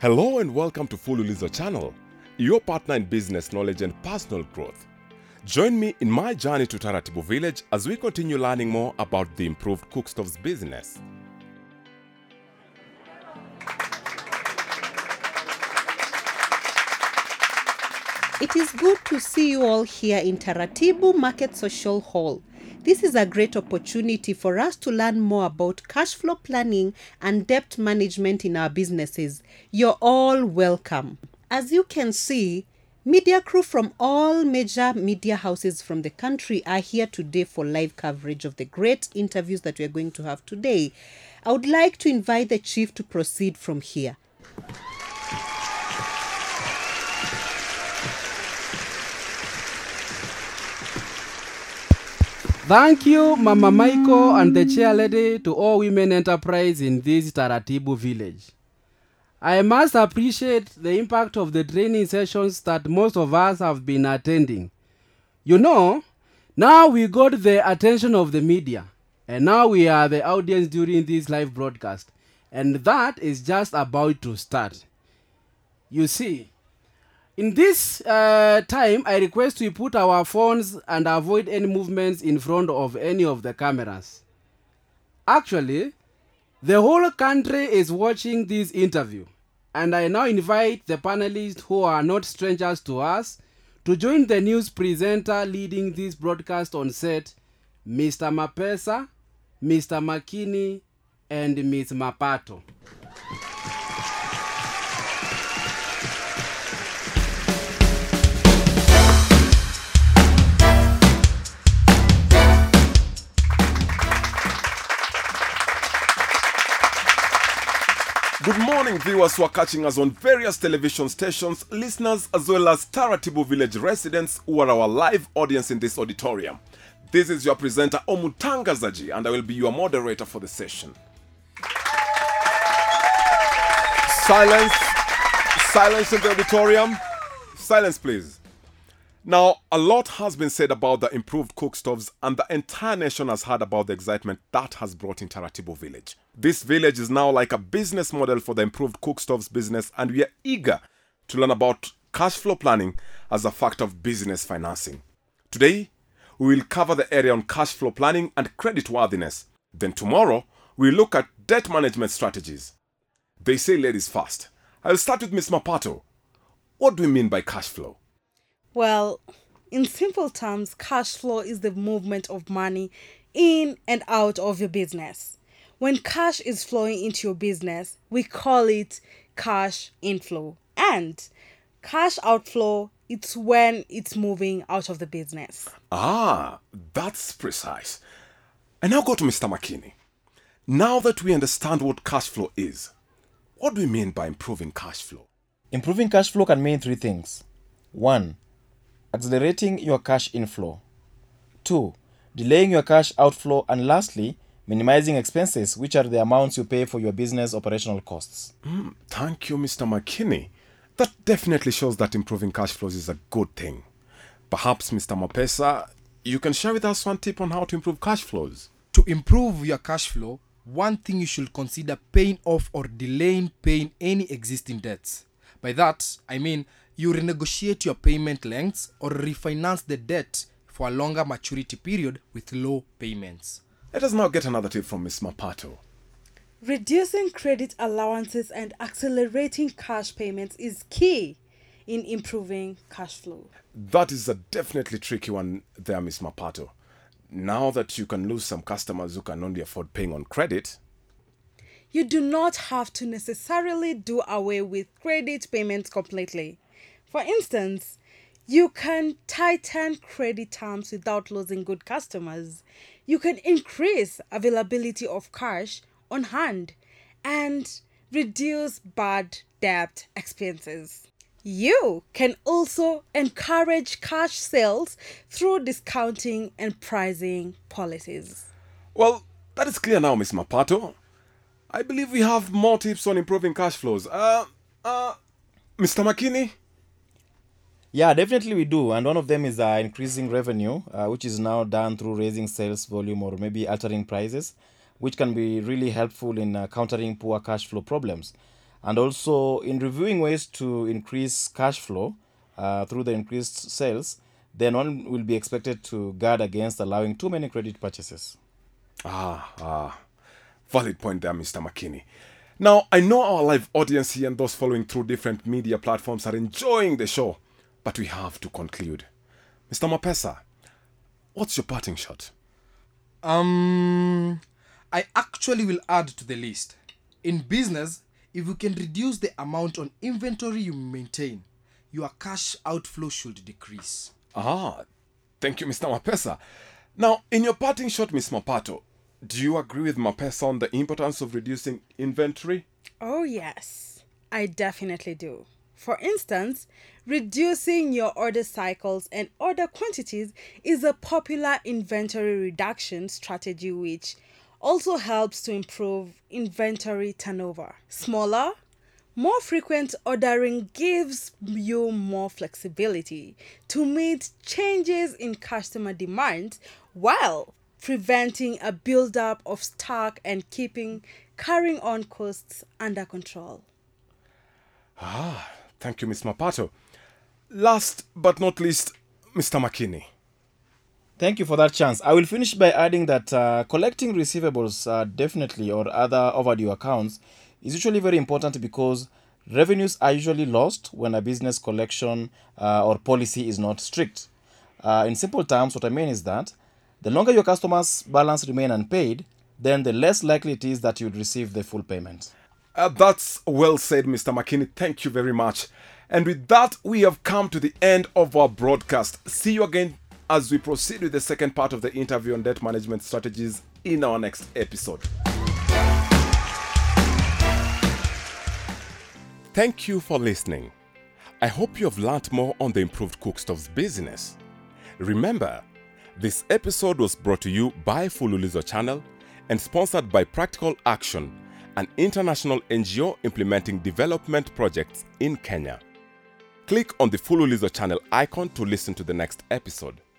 Hello and welcome to Fululizo channel, your partner in business knowledge and personal growth. Join me in my journey to Taratibu village as we continue learning more about the improved cookstoves business. It is good to see you all here in Taratibu Market Social Hall. This is a great opportunity for us to learn more about cash flow planning and debt management in our businesses. You're all welcome. As you can see, media crew from all major media houses from the country are here today for live coverage of the great interviews that we are going to have today. I would like to invite the chief to proceed from here. Thank you, Mama Michael and the chair lady, to all women enterprise in this Taratibu village. I must appreciate the impact of the training sessions that most of us have been attending. You know, now we got the attention of the media, and now we are the audience during this live broadcast, and that is just about to start. You see, in this time, I request we put our phones and avoid any movements in front of any of the cameras. Actually, the whole country is watching this interview, and I now invite the panelists who are not strangers to us to join the news presenter leading this broadcast on set, Mr. Mapesa, Mr. Makini, and Ms. Mapato. Good morning, viewers who are catching us on various television stations, listeners as well as Taratibu village residents who are our live audience in this auditorium. This is your presenter Omutanga Zaji, and I will be your moderator for the session. Silence in the auditorium. Silence, please. Now, a lot has been said about the improved cookstoves, and the entire nation has heard about the excitement that has brought in Taratibu village. This village is now like a business model for the improved cookstoves business, and we are eager to learn about cash flow planning as a factor of business financing. Today, we will cover the area on cash flow planning and credit worthiness. Then tomorrow, we'll look at debt management strategies. They say ladies first. I'll start with Ms. Mapato. What do we mean by cash flow? Well, in simple terms, cash flow is the movement of money in and out of your business. When cash is flowing into your business, we call it cash inflow. And cash outflow, it's when it's moving out of the business. Ah, that's precise. I now go to Mr. Makini. Now that we understand what cash flow is, what do we mean by improving cash flow? Improving cash flow can mean three things. 1. Accelerating your cash inflow. 2. Delaying your cash outflow. And lastly, minimizing expenses, which are the amounts you pay for your business operational costs. Thank you, Mr. Makini. That definitely shows that improving cash flows is a good thing. Perhaps, Mr. Mapesa, you can share with us one tip on how to improve cash flows. To improve your cash flow, one thing you should consider paying off or delaying paying any existing debts. By that, I mean you renegotiate your payment lengths or refinance the debt for a longer maturity period with low payments. Let us now get another tip from Ms. Mapato. Reducing credit allowances and accelerating cash payments is key in improving cash flow. That is a definitely tricky one there, Ms. Mapato. Now that you can lose some customers who can only afford paying on credit, you do not have to necessarily do away with credit payments completely. For instance, you can tighten credit terms without losing good customers. You can increase availability of cash on hand and reduce bad debt expenses. You can also encourage cash sales through discounting and pricing policies. Well, that is clear now, Ms. Mapato. I believe we have more tips on improving cash flows. Mr. Makini? Yeah, definitely we do. And one of them is increasing revenue, which is now done through raising sales volume or maybe altering prices, which can be really helpful in countering poor cash flow problems. And also, in reviewing ways to increase cash flow through the increased sales, then one will be expected to guard against allowing too many credit purchases. Valid point there, Mr. McKinney. Now, I know our live audience here and those following through different media platforms are enjoying the show, but we have to conclude. Mr. Mapesa, what's your parting shot? I actually will add to the list. In business, if you can reduce the amount on inventory you maintain, your cash outflow should decrease. Thank you, Mr. Mapesa. Now, in your parting shot, Ms. Mapato, do you agree with Mapesa on the importance of reducing inventory? Oh, yes, I definitely do. For instance, reducing your order cycles and order quantities is a popular inventory reduction strategy which also helps to improve inventory turnover. Smaller, more frequent ordering gives you more flexibility to meet changes in customer demand while preventing a buildup of stock and keeping carrying on costs under control. Thank you, Ms. Mapato. Last but not least, Mr. McKinney. Thank you for that chance. I will finish by adding that collecting receivables definitely or other overdue accounts is usually very important because revenues are usually lost when a business collection or policy is not strict. In simple terms, what I mean is that the longer your customers' balance remain unpaid, then the less likely it is that you'd receive the full payment. That's well said, Mr. McKinney. Thank you very much. And with that, we have come to the end of our broadcast. See you again as we proceed with the second part of the interview on debt management strategies in our next episode. Thank you for listening. I hope you have learnt more on the improved Cookstoves business. Remember, this episode was brought to you by Fululizo Channel and sponsored by Practical Action, an international NGO implementing development projects in Kenya. Click on the Fululizo Channel icon to listen to the next episode.